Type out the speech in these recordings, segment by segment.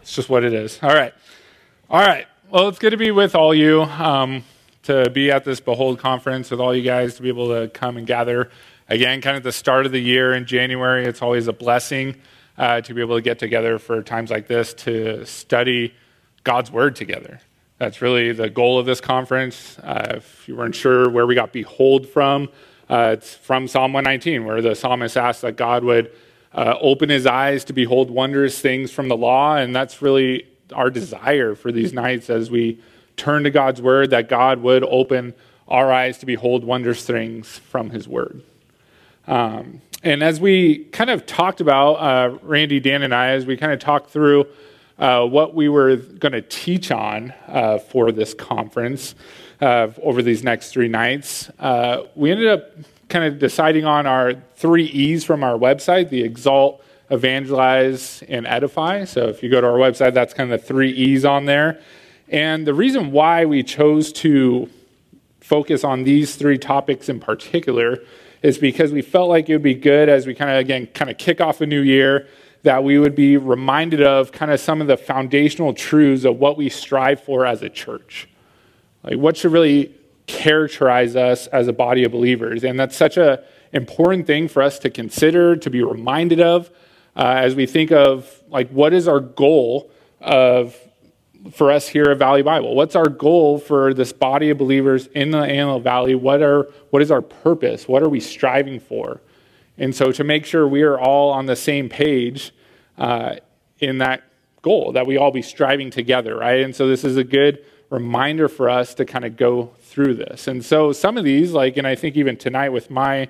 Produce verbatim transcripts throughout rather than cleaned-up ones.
It's just what it is. All right. All right. Well, it's good to be with all you, um, to be at this Behold conference with all you guys, to be able to come and gather. Again, kind of the start of the year in January, it's always a blessing uh, to be able to get together for times like this to study God's Word together. That's really the goal of this conference. Uh, if you weren't sure where we got behold from, uh, it's from Psalm one nineteen, where the psalmist asked that God would uh, open his eyes to behold wondrous things from the law, and that's really our desire for these nights as we turn to God's Word, that God would open our eyes to behold wondrous things from his Word. Um, and as we kind of talked about, uh, Randy, Dan, and I, as we kind of talked through uh, what we were going to teach on uh, for this conference uh, over these next three nights, uh, we ended up kind of deciding on our three E's from our website, the Exalt, Evangelize, and Edify. So if you go to our website, that's kind of the three E's on there. And the reason why we chose to focus on these three topics in particular is because we felt like it would be good as we kind of, again, kind of kick off a new year, that we would be reminded of kind of some of the foundational truths of what we strive for as a church. Like what should really characterize us as a body of believers. And that's such an important thing for us to consider, to be reminded of, uh, as we think of, like, what is our goal of for us here at Valley Bible? What's our goal for this body of believers in the Antelope Valley? What are what is our purpose? What are we striving for? And so to make sure we are all on the same page uh, in that goal, that we all be striving together, right? And so this is a good reminder for us to kind of go through this. And so some of these, like, and I think even tonight with my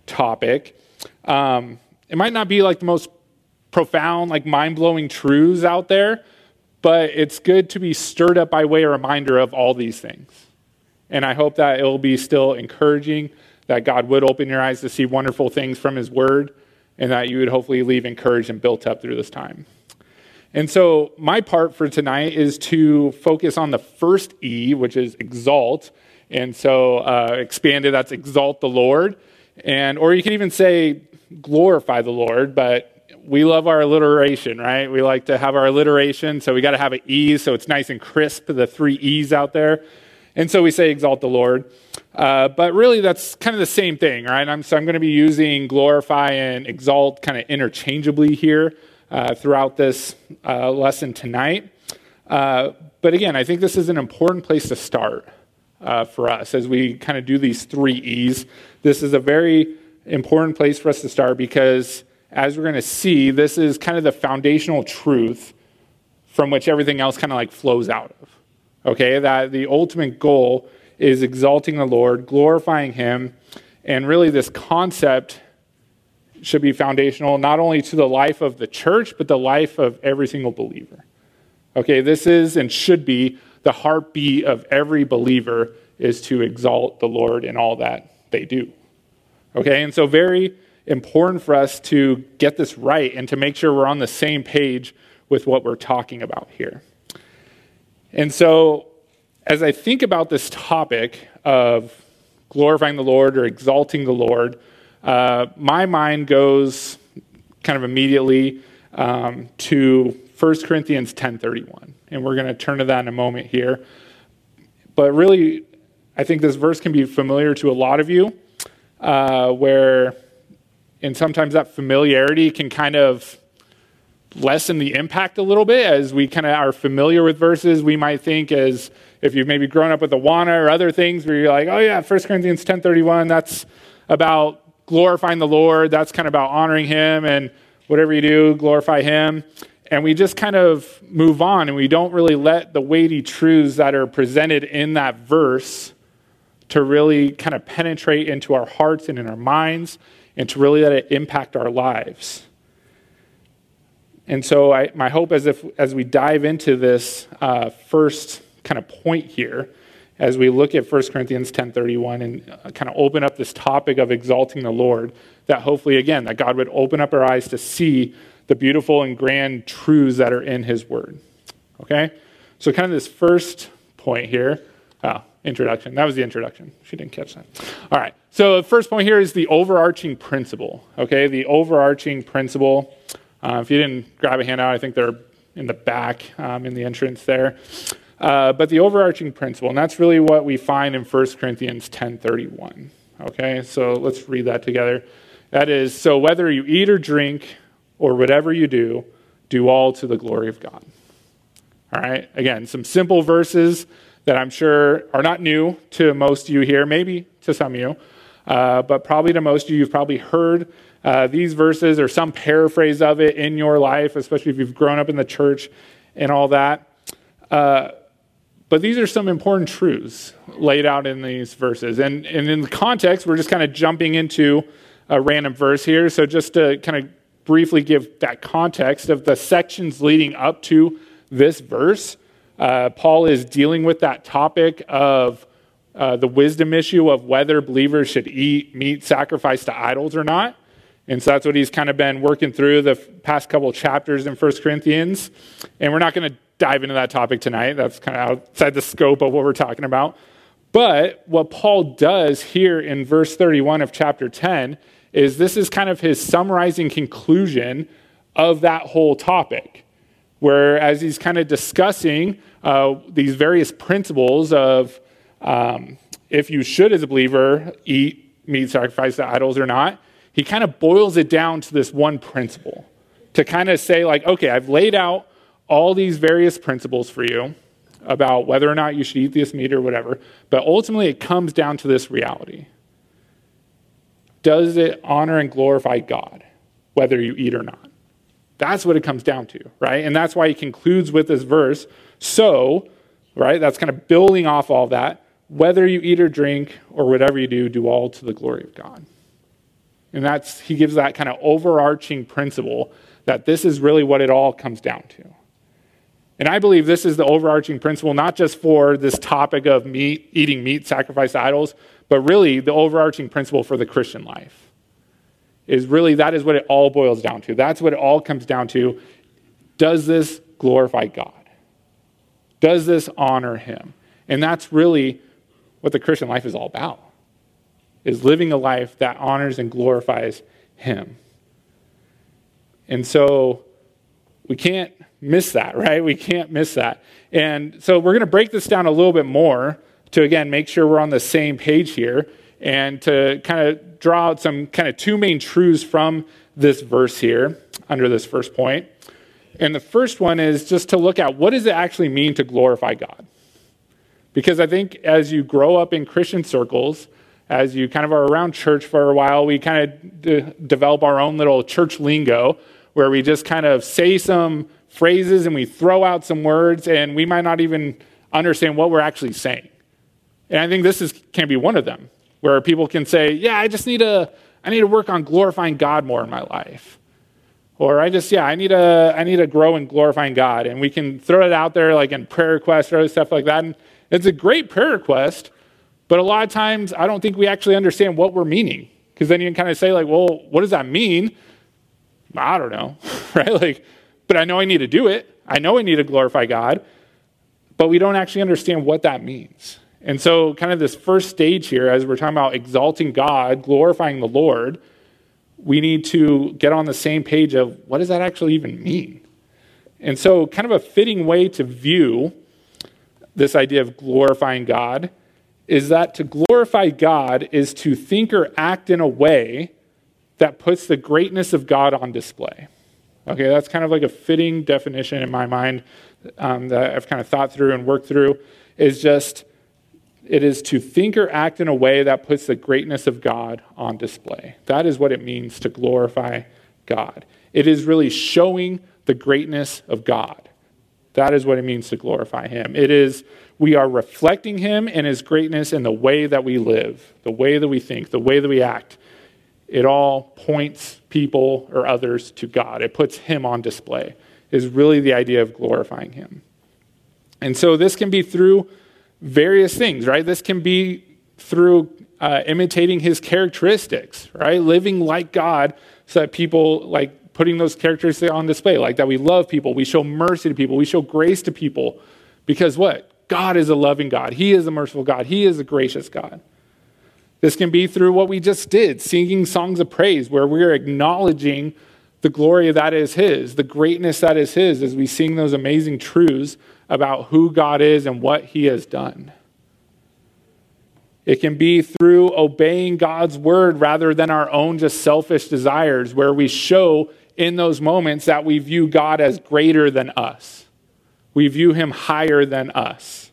topic, um, it might not be like the most profound, like mind-blowing truths out there, but it's good to be stirred up by way of reminder of all these things. And I hope that it will be still encouraging, that God would open your eyes to see wonderful things from his word, and that you would hopefully leave encouraged and built up through this time. And so my part for tonight is to focus on the first E, which is exalt. And so uh, expanded, that's exalt the Lord. And or you can even say glorify the Lord, but we love our alliteration, right? We like to have our alliteration, so we got to have an E, so it's nice and crisp, the three E's out there. And so we say exalt the Lord. Uh, but really, that's kind of the same thing, right? I'm, so I'm going to be using glorify and exalt kind of interchangeably here uh, throughout this uh, lesson tonight. Uh, but again, I think this is an important place to start uh, for us as we kind of do these three E's. This is a very important place for us to start because, as we're going to see, this is kind of the foundational truth from which everything else kind of like flows out of. Okay, that the ultimate goal is exalting the Lord, glorifying him, and really this concept should be foundational not only to the life of the church, but the life of every single believer. Okay, this is and should be the heartbeat of every believer, is to exalt the Lord in all that they do. Okay, and so very important for us to get this right and to make sure we're on the same page with what we're talking about here. And so as I think about this topic of glorifying the Lord or exalting the Lord, uh, my mind goes kind of immediately um, to First Corinthians ten thirty-one. And we're going to turn to that in a moment here. But really, I think this verse can be familiar to a lot of you, uh, where... And sometimes that familiarity can kind of lessen the impact a little bit as we kind of are familiar with verses. We might think, as if you've maybe grown up with Awana or other things where you're like, oh yeah, First Corinthians ten thirty-one, that's about glorifying the Lord. That's kind of about honoring him, and whatever you do, glorify him. And we just kind of move on, and we don't really let the weighty truths that are presented in that verse to really kind of penetrate into our hearts and in our minds, and to really let it impact our lives. And so I, my hope is if as we dive into this uh, first kind of point here, as we look at First Corinthians ten thirty-one and uh, kind of open up this topic of exalting the Lord, that hopefully, again, that God would open up our eyes to see the beautiful and grand truths that are in his word. Okay? So kind of this first point here, oh, introduction. That was the introduction. She didn't catch that. All right. So the first point here is the overarching principle. Okay, the overarching principle. Uh, if you didn't grab a handout, I think they're in the back um, in the entrance there. Uh, but the overarching principle, and that's really what we find in First Corinthians ten thirty-one. Okay, so let's read that together. That is, so whether you eat or drink or whatever you do, do all to the glory of God. All right, again, some simple verses that I'm sure are not new to most of you here, maybe to some of you, uh, but probably to most of you, you've probably heard uh, these verses or some paraphrase of it in your life, especially if you've grown up in the church and all that. Uh, But these are some important truths laid out in these verses. And, and in the context, we're just kind of jumping into a random verse here. So just to kind of briefly give that context of the sections leading up to this verse, uh, Paul is dealing with that topic of uh, the wisdom issue of whether believers should eat meat sacrificed to idols or not. And so that's what he's kind of been working through the past couple chapters in First Corinthians. And we're not going to dive into that topic tonight. That's kind of outside the scope of what we're talking about. But what Paul does here in verse thirty-one of chapter ten is this is kind of his summarizing conclusion of that whole topic, where as he's kind of discussing uh, these various principles of um, if you should, as a believer, eat meat sacrificed to idols or not, he kind of boils it down to this one principle to kind of say, like, okay, I've laid out all these various principles for you about whether or not you should eat this meat or whatever, but ultimately it comes down to this reality. Does it honor and glorify God, whether you eat or not? That's what it comes down to, right? And that's why he concludes with this verse. So, right, that's kind of building off all that. Whether you eat or drink or whatever you do, do all to the glory of God. And that's, he gives that kind of overarching principle that this is really what it all comes down to. And I believe this is the overarching principle, not just for this topic of meat, eating meat sacrificed to idols, but really the overarching principle for the Christian life. Is really, that is what it all boils down to. That's what it all comes down to. Does this glorify God? Does this honor him? And that's really what the Christian life is all about, is living a life that honors and glorifies him. And so we can't miss that, right? We can't miss that. And so we're going to break this down a little bit more to, again, make sure we're on the same page here and to kind of draw out some kind of two main truths from this verse here under this first point. And the first one is just to look at what does it actually mean to glorify God? Because I think as you grow up in Christian circles, as you kind of are around church for a while, we kind of de- develop our own little church lingo where we just kind of say some phrases and we throw out some words and we might not even understand what we're actually saying. And I think this is can be one of them, where people can say, yeah, I just need to I need to work on glorifying God more in my life. Or I just, yeah, I need to I need to grow in glorifying God. And we can throw it out there like in prayer requests or other stuff like that. And it's a great prayer request, but a lot of times I don't think we actually understand what we're meaning. Because then you can kind of say like, well, what does that mean? I don't know, right? Like, but I know I need to do it. I know I need to glorify God, but we don't actually understand what that means. And so kind of this first stage here, as we're talking about exalting God, glorifying the Lord, we need to get on the same page of what does that actually even mean? And so kind of a fitting way to view this idea of glorifying God is that to glorify God is to think or act in a way that puts the greatness of God on display. Okay, that's kind of like a fitting definition in my mind um, that I've kind of thought through and worked through, is just, it is to think or act in a way that puts the greatness of God on display. That is what it means to glorify God. It is really showing the greatness of God. That is what it means to glorify him. It is, we are reflecting him and his greatness in the way that we live, the way that we think, the way that we act. It all points people or others to God. It puts him on display, is really the idea of glorifying him. And so this can be through various things, right? This can be through uh, imitating his characteristics, right? Living like God so that people, like putting those characteristics on display, like that we love people, we show mercy to people, we show grace to people. Because what? God is a loving God. He is a merciful God. He is a gracious God. This can be through what we just did, singing songs of praise, where we're acknowledging the glory that is his, the greatness that is his, as we sing those amazing truths about who God is and what he has done. It can be through obeying God's word rather than our own just selfish desires, where we show in those moments that we view God as greater than us. We view him higher than us.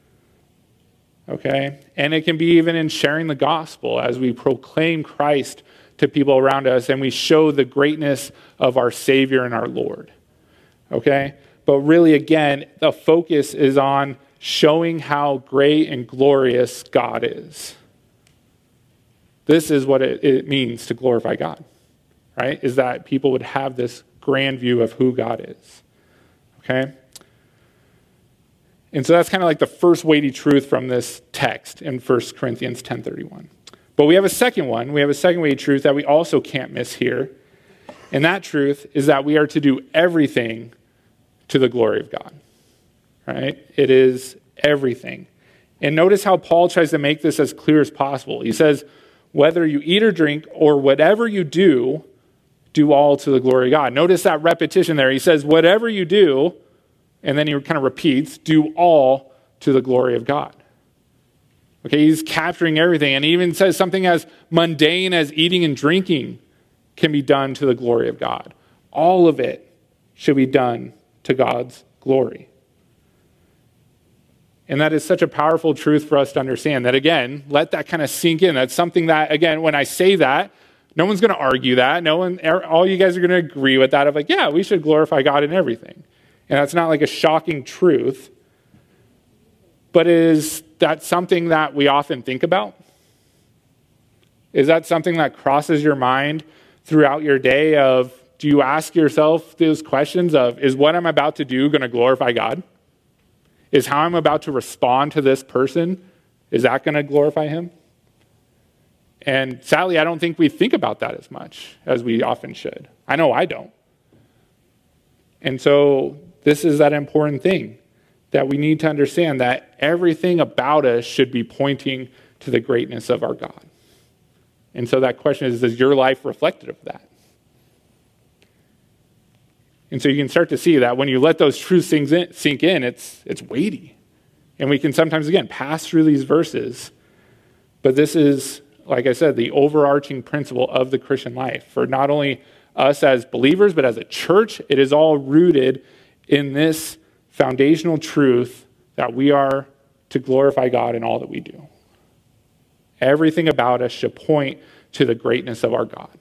Okay? And it can be even in sharing the gospel as we proclaim Christ to people around us and we show the greatness of our Savior and our Lord. Okay? But really, again, the focus is on showing how great and glorious God is. This is what it, it means to glorify God, right? Is that people would have this grand view of who God is. Okay? And so that's kind of like the first weighty truth from this text in First Corinthians ten thirty-one. But we have a second one. We have a second weighty truth that we also can't miss here. And that truth is that we are to do everything to the glory of God. Right? It is everything. And notice how Paul tries to make this as clear as possible. He says, whether you eat or drink or whatever you do, do all to the glory of God. Notice that repetition there. He says, whatever you do, and then he kind of repeats, do all to the glory of God. Okay, he's capturing everything. And he even says something as mundane as eating and drinking can be done to the glory of God. All of it should be done to God's glory. And that is such a powerful truth for us to understand that, again, let that kind of sink in. That's something that, again, when I say that, no one's going to argue that. No one, all you guys are going to agree with that of like, yeah, we should glorify God in everything. And that's not like a shocking truth, but is that something that we often think about? Is that something that crosses your mind throughout your day of, do you ask yourself those questions of, is what I'm about to do going to glorify God? Is how I'm about to respond to this person, is that going to glorify him? And sadly, I don't think we think about that as much as we often should. I know I don't. And so this is that important thing that we need to understand, that everything about us should be pointing to the greatness of our God. And so that question is, is your life reflective of that? And so you can start to see that when you let those truths sink in, it's, it's weighty. And we can sometimes, again, pass through these verses. But this is, like I said, the overarching principle of the Christian life. For not only us as believers, but as a church, it is all rooted in this foundational truth that we are to glorify God in all that we do. Everything about us should point to the greatness of our God.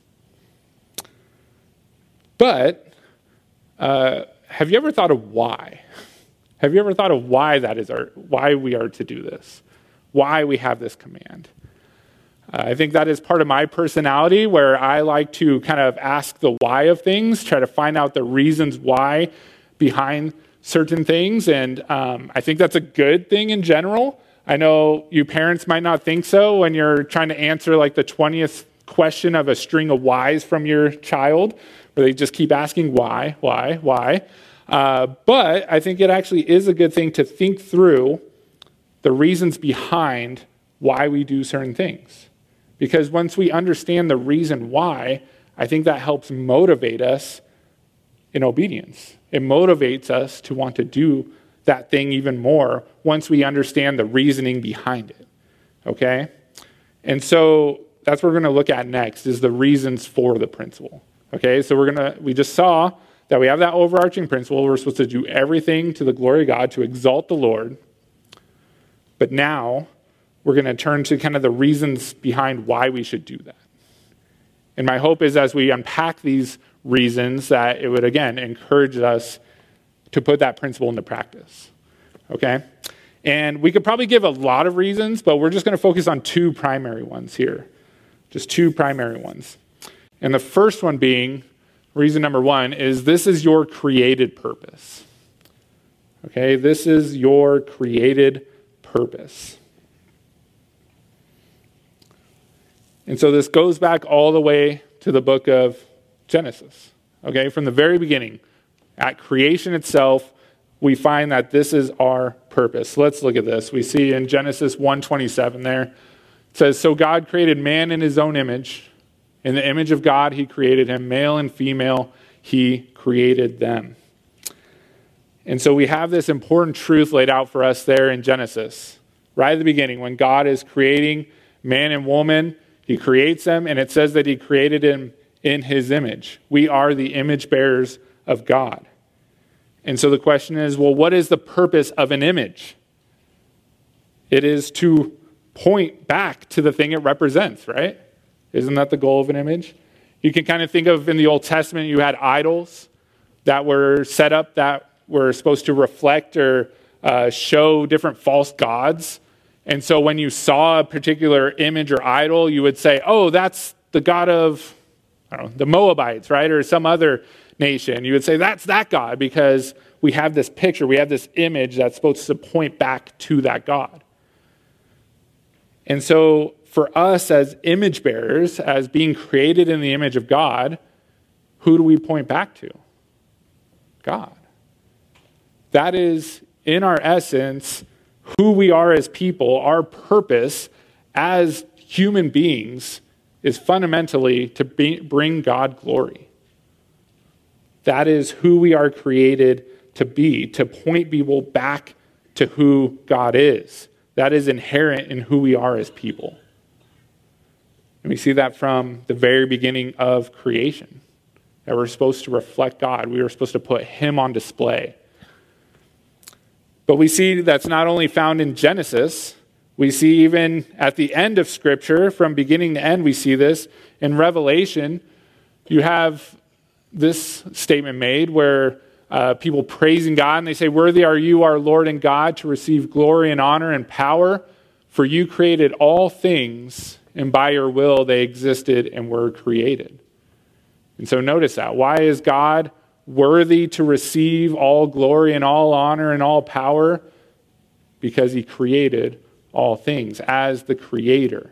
But Uh, have you ever thought of why? Have you ever thought of why that is our, why we are to do this? Why we have this command? Uh, I think that is part of my personality, where I like to kind of ask the why of things, try to find out the reasons why behind certain things. And um, I think that's a good thing in general. I know you parents might not think so when you're trying to answer like the twentieth question of a string of whys from your child, where they just keep asking why, why, why. Uh, but I think it actually is a good thing to think through the reasons behind why we do certain things. Because once we understand the reason why, I think that helps motivate us in obedience. It motivates us to want to do that thing even more once we understand the reasoning behind it. Okay? And so that's what we're going to look at next, is the reasons for the principle. Okay, so we're gonna, we just saw that we have that overarching principle. We're supposed to do everything to the glory of God, to exalt the Lord. But now we're going to turn to kind of the reasons behind why we should do that. And my hope is, as we unpack these reasons, that it would, again, encourage us to put that principle into practice. Okay? And we could probably give a lot of reasons, but we're just going to focus on two primary ones here. Just two primary ones. And the first one being, reason number one, is this is your created purpose. Okay, this is your created purpose. And so this goes back all the way to the book of Genesis. Okay, from the very beginning, at creation itself, we find that this is our purpose. Let's look at this. We see in Genesis one twenty-seven there, it says, so God created man in his own image. In the image of God, he created him. Male and female, he created them. And so we have this important truth laid out for us there in Genesis. Right at the beginning, when God is creating man and woman, he creates them, and it says that he created him in his image. We are the image bearers of God. And so the question is, well, what is the purpose of an image? It is to point back to the thing it represents, right? Isn't that the goal of an image? You can kind of think of in the Old Testament, you had idols that were set up that were supposed to reflect or uh, show different false gods. And so when you saw a particular image or idol, you would say, oh, that's the god of, I don't know, the Moabites, right? Or some other nation. You would say, that's that God, because we have this picture, we have this image that's supposed to point back to that God. And so for us as image bearers, as being created in the image of God, who do we point back to? God. That is, in our essence, who we are as people. Our purpose as human beings is fundamentally to be, bring God glory. That is who we are created to be, to point people back to who God is. That is inherent in who we are as people. And we see that from the very beginning of creation, that we're supposed to reflect God. We were supposed to put him on display. But we see that's not only found in Genesis, we see even at the end of Scripture, from beginning to end, we see this. In Revelation, you have this statement made where uh, people praising God, and they say, worthy are you, our Lord and God, to receive glory and honor and power, for you created all things, and by your will they existed and were created. And so notice that. Why is God worthy to receive all glory and all honor and all power? Because he created all things. As the creator,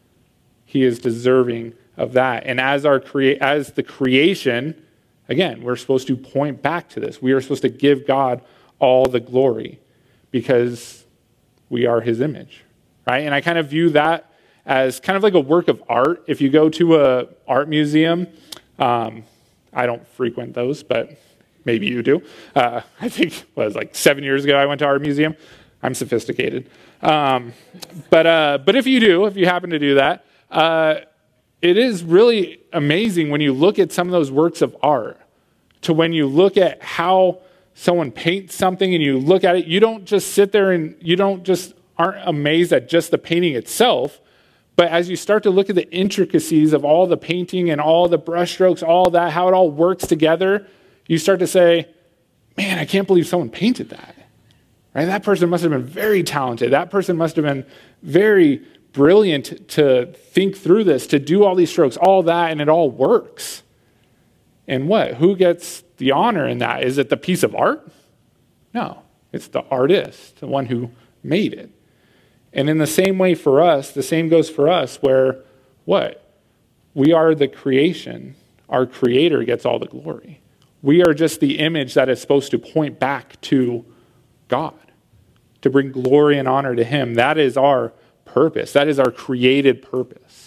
he is deserving of that. And as our crea- as the creation, again, we're supposed to point back to this. We are supposed to give God all the glory because we are his image, right? And I kind of view that as kind of like a work of art. If you go to a art museum, um, I don't frequent those, but maybe you do. Uh, I think it was like seven years ago I went to art museum. I'm sophisticated. Um, but uh, but if you do, if you happen to do that, uh, it is really amazing when you look at some of those works of art, to when you look at how someone paints something and you look at it, you don't just sit there and you don't just aren't amazed at just the painting itself, but as you start to look at the intricacies of all the painting and all the brushstrokes, all that, how it all works together, you start to say, man, I can't believe someone painted that. Right? That person must have been very talented. That person must have been very brilliant to think through this, to do all these strokes, all that, and it all works. And what? Who gets the honor in that? Is it the piece of art? No, it's the artist, the one who made it. And in the same way for us, the same goes for us, where what? We are the creation. Our creator gets all the glory. We are just the image that is supposed to point back to God, to bring glory and honor to him. That is our purpose. That is our created purpose.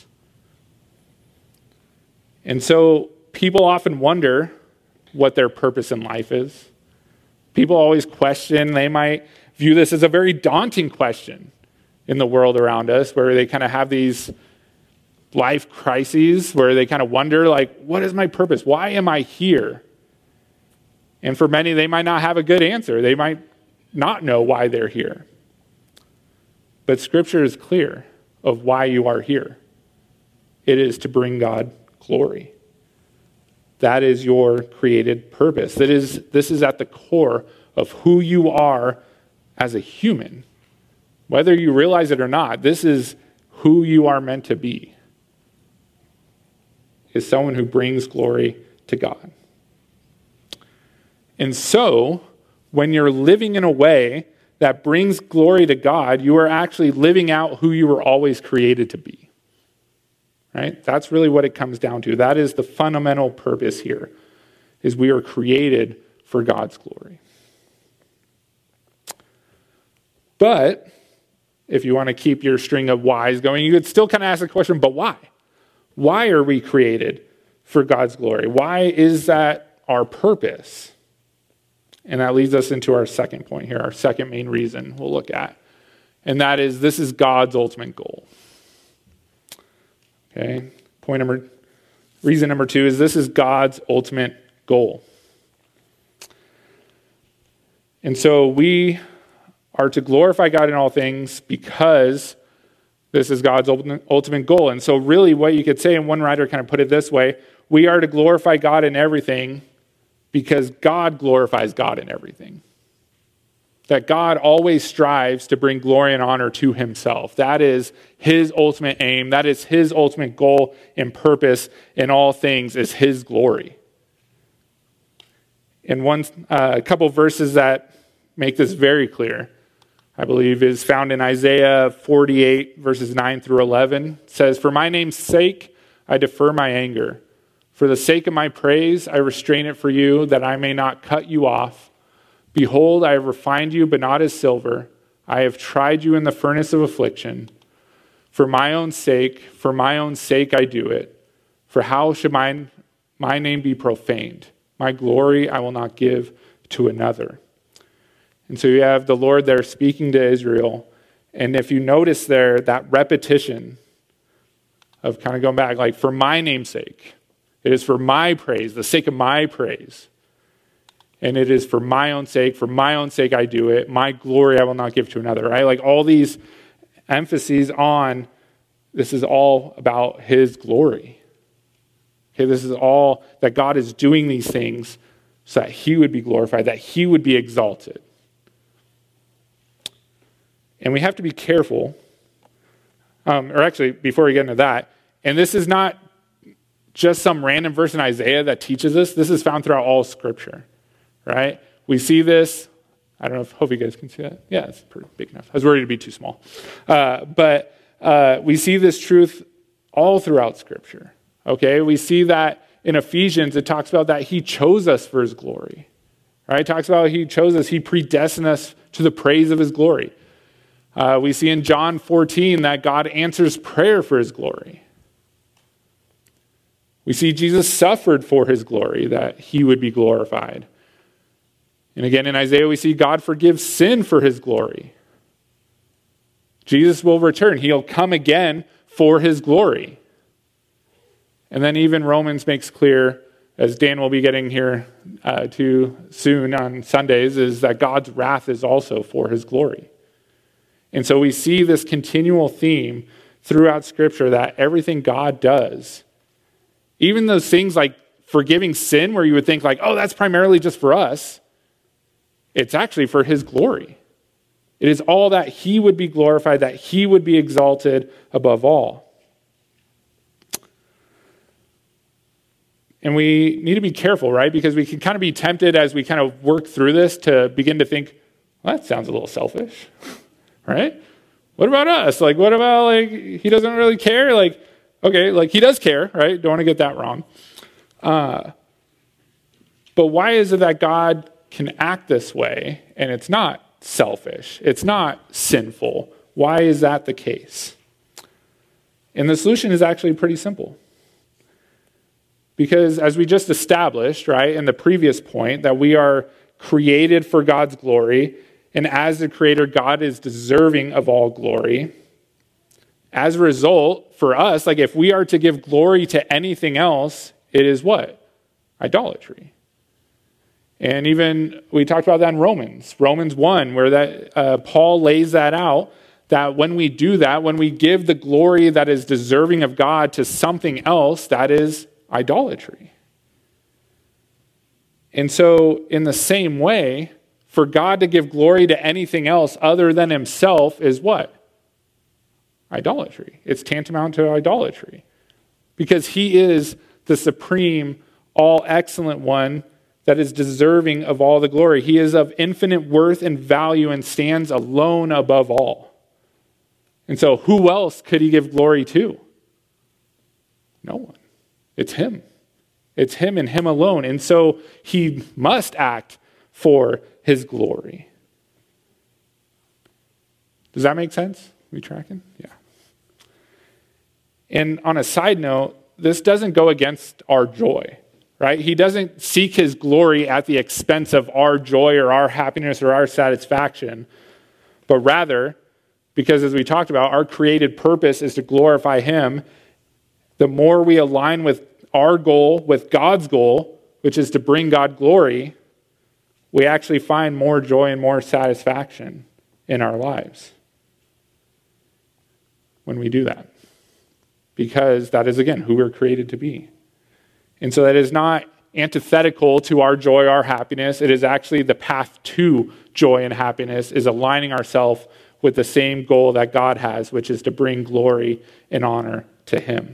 And so people often wonder what their purpose in life is. People always question. They might view this as a very daunting question in the world around us, where they kind of have these life crises where they kind of wonder, like, what is my purpose? Why am I here? And for many, they might not have a good answer. They might not know why they're here. But Scripture is clear of why you are here. It is to bring God glory. That is your created purpose. That is, this is at the core of who you are as a human. Whether you realize it or not, this is who you are meant to be. Is someone who brings glory to God. And so, when you're living in a way that brings glory to God, you are actually living out who you were always created to be. Right? That's really what it comes down to. That is the fundamental purpose here, is we are created for God's glory. But if you want to keep your string of whys going, you could still kind of ask the question, but why? Why are we created for God's glory? Why is that our purpose? And that leads us into our second point here, our second main reason we'll look at. And that is, this is God's ultimate goal. Okay, point number, reason number two is this is God's ultimate goal. And so we are to glorify God in all things because this is God's ultimate goal. And so really what you could say, and one writer kind of put it this way, we are to glorify God in everything because God glorifies God in everything. That God always strives to bring glory and honor to himself. That is his ultimate aim. That is his ultimate goal and purpose in all things is his glory. And one, uh, a couple verses that make this very clear, I believe, is found in Isaiah forty-eight, verses nine through eleven. It says, "For my name's sake, I defer my anger. For the sake of my praise, I restrain it for you, that I may not cut you off. Behold, I have refined you, but not as silver. I have tried you in the furnace of affliction. For my own sake, for my own sake I do it. For how should my, my name be profaned? My glory I will not give to another." And so you have the Lord there speaking to Israel. And if you notice there, that repetition of kind of going back, like, for my name's sake. It is for my praise, the sake of my praise. And it is for my own sake, for my own sake I do it. My glory I will not give to another, right? Like all these emphases on, this is all about his glory. Okay, this is all that God is doing these things so that he would be glorified, that he would be exalted. And we have to be careful, um, or actually, before we get into that, and this is not just some random verse in Isaiah that teaches us. This is found throughout all Scripture, right? We see this. I don't know if, hope you guys can see that. Yeah, it's pretty big enough. I was worried to be too small. Uh, but uh, we see this truth all throughout Scripture, okay? We see that in Ephesians, it talks about that he chose us for his glory, right? It talks about he chose us, he predestined us to the praise of his glory. Uh, we see in John fourteen that God answers prayer for his glory. We see Jesus suffered for his glory, that he would be glorified. And again, in Isaiah, we see God forgives sin for his glory. Jesus will return. He'll come again for his glory. And then even Romans makes clear, as Dan will be getting here uh, to soon on Sundays, is that God's wrath is also for his glory. And so we see this continual theme throughout Scripture that everything God does, even those things like forgiving sin where you would think like, oh, that's primarily just for us, it's actually for his glory. It is all that he would be glorified, that he would be exalted above all. And we need to be careful, right? Because we can kind of be tempted as we kind of work through this to begin to think, well, that sounds a little selfish. Right? What about us? Like, what about, like, he doesn't really care? Like, okay, like, he does care, right? Don't want to get that wrong. Uh, but why is it that God can act this way and it's not selfish? It's not sinful. Why is that the case? And the solution is actually pretty simple. Because as we just established, right, in the previous point, that we are created for God's glory, and as the creator, God is deserving of all glory. As a result, for us, like if we are to give glory to anything else, it is what? Idolatry. And even, we talked about that in Romans. Romans one, where that uh, Paul lays that out, that when we do that, when we give the glory that is deserving of God to something else, that is idolatry. And so, in the same way, for God to give glory to anything else other than himself is what? Idolatry. It's tantamount to idolatry. Because he is the supreme, all excellent one that is deserving of all the glory. He is of infinite worth and value and stands alone above all. And so who else could he give glory to? No one. It's him. It's him and him alone. And so he must act for his glory. Does that make sense? Are we tracking? Yeah. And on a side note, this doesn't go against our joy, right? He doesn't seek his glory at the expense of our joy or our happiness or our satisfaction, but rather, because as we talked about, our created purpose is to glorify him. The more we align with our goal, with God's goal, which is to bring God glory, we actually find more joy and more satisfaction in our lives when we do that. Because that is, again, who we're created to be. And so that is not antithetical to our joy, our happiness. It is actually the path to joy and happiness, is aligning ourselves with the same goal that God has, which is to bring glory and honor to him.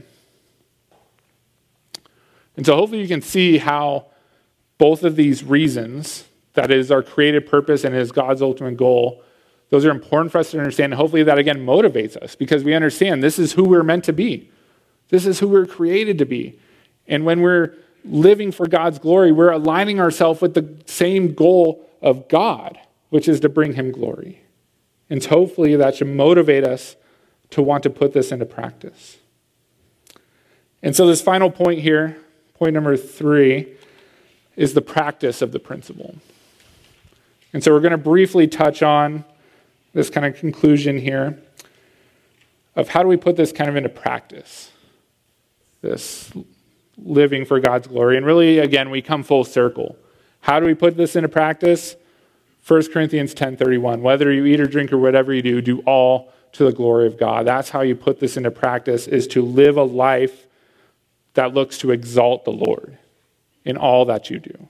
And so hopefully you can see how both of these reasons, that is our created purpose and is God's ultimate goal, those are important for us to understand. And hopefully that, again, motivates us because we understand this is who we're meant to be. This is who we're created to be. And when we're living for God's glory, we're aligning ourselves with the same goal of God, which is to bring him glory. And so hopefully that should motivate us to want to put this into practice. And so this final point here, point number three, is the practice of the principle. And so we're going to briefly touch on this kind of conclusion here of how do we put this kind of into practice, this living for God's glory. And really, again, we come full circle. How do we put this into practice? First Corinthians ten thirty-one, whether you eat or drink or whatever you do, do all to the glory of God. That's how you put this into practice, is to live a life that looks to exalt the Lord in all that you do.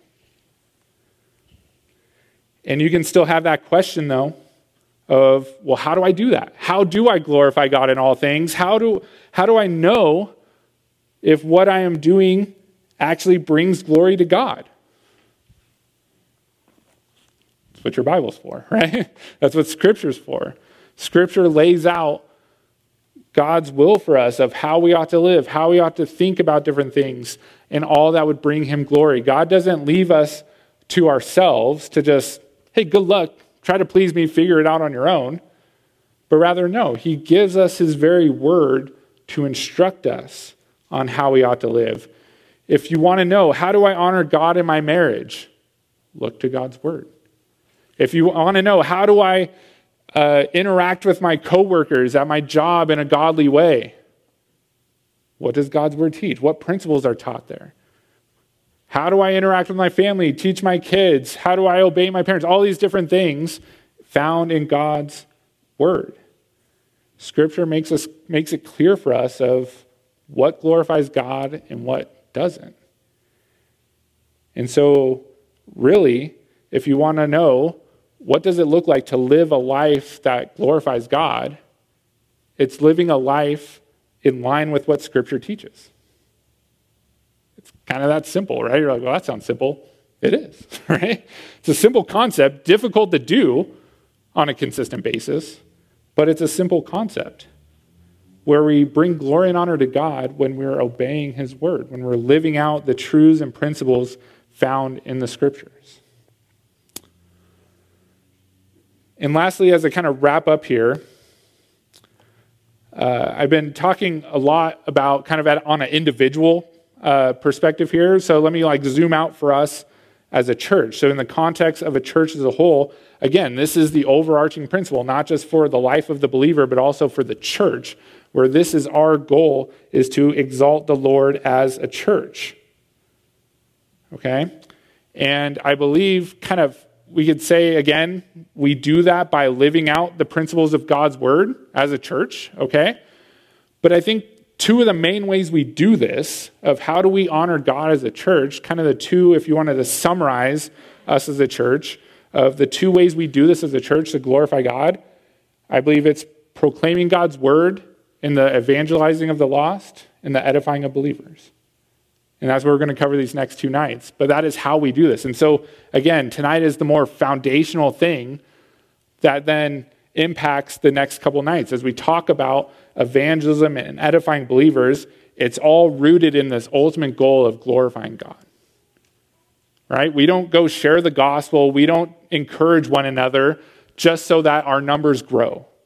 And you can still have that question, though, of, well, how do I do that? How do I glorify God in all things? How do, how do I know if what I am doing actually brings glory to God? That's what your Bible's for, right? That's what Scripture's for. Scripture lays out God's will for us of how we ought to live, how we ought to think about different things, and all that would bring him glory. God doesn't leave us to ourselves to just, hey, good luck, try to please me, figure it out on your own. But rather, no, he gives us his very word to instruct us on how we ought to live. If you want to know, how do I honor God in my marriage? Look to God's word. If you want to know, how do I uh, interact with my coworkers at my job in a godly way? What does God's word teach? What principles are taught there? How do I interact with my family, teach my kids? How do I obey my parents? All these different things found in God's word. Scripture makes us makes it clear for us of what glorifies God and what doesn't. And so, really, if you want to know what does it look like to live a life that glorifies God, it's living a life in line with what Scripture teaches. It's kind of that simple, right? You're like, well, that sounds simple. It is, right? It's a simple concept, difficult to do on a consistent basis, but it's a simple concept where we bring glory and honor to God when we're obeying his word, when we're living out the truths and principles found in the Scriptures. And lastly, as I kind of wrap up here, uh, I've been talking a lot about kind of at, on an individual uh, perspective here. So let me like zoom out for us as a church. So in the context of a church as a whole, again, this is the overarching principle, not just for the life of the believer, but also for the church, where this is our goal, is to exalt the Lord as a church. Okay? And I believe kind of we could say, again, we do that by living out the principles of God's word as a church, okay? But I think two of the main ways we do this, of how do we honor God as a church, kind of the two, if you wanted to summarize us as a church, of the two ways we do this as a church to glorify God, I believe it's proclaiming God's word in the evangelizing of the lost and the edifying of believers. And that's what we're going to cover these next two nights. But that is how we do this. And so, again, tonight is the more foundational thing that then impacts the next couple nights. As we talk about evangelism and edifying believers, it's all rooted in this ultimate goal of glorifying God. Right? We don't go share the gospel. We don't encourage one another just so that our numbers grow.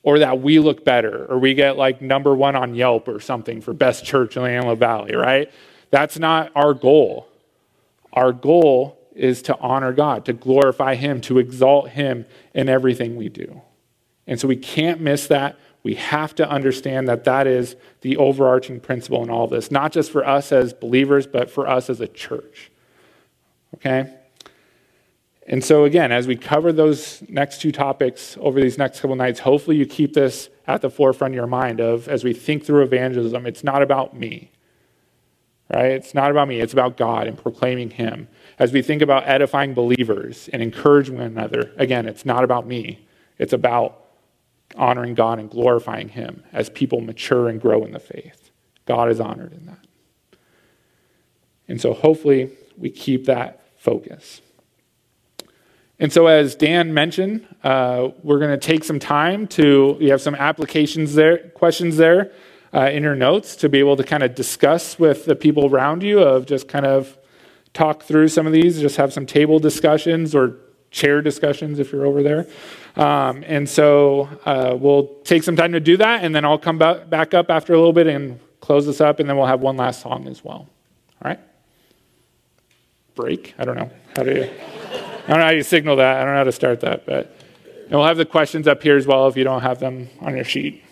or that we look better, or we get like number one on Yelp or something for best church in the Antelope Valley, right? That's not our goal. Our goal is to honor God, to glorify him, to exalt him in everything we do. And so we can't miss that. We have to understand that that is the overarching principle in all this, not just for us as believers, but for us as a church. Okay? And so again, as we cover those next two topics over these next couple nights, hopefully you keep this at the forefront of your mind of, as we think through evangelism, it's not about me, right? It's not about me. It's about God and proclaiming him. As we think about edifying believers and encouraging one another, again, it's not about me. It's about honoring God and glorifying him as people mature and grow in the faith. God is honored in that. And so hopefully we keep that focus. And so as Dan mentioned, uh, we're going to take some time to, we have some applications there, questions there uh, in your notes to be able to kind of discuss with the people around you, of just kind of talk through some of these, just have some table discussions or chair discussions if you're over there. Um, and so uh, we'll take some time to do that, and then I'll come back up after a little bit and close this up, and then we'll have one last song as well. All right? Break? I don't know. How do you... I don't know how you signal that. I don't know how to start that, but and we'll have the questions up here as well if you don't have them on your sheet.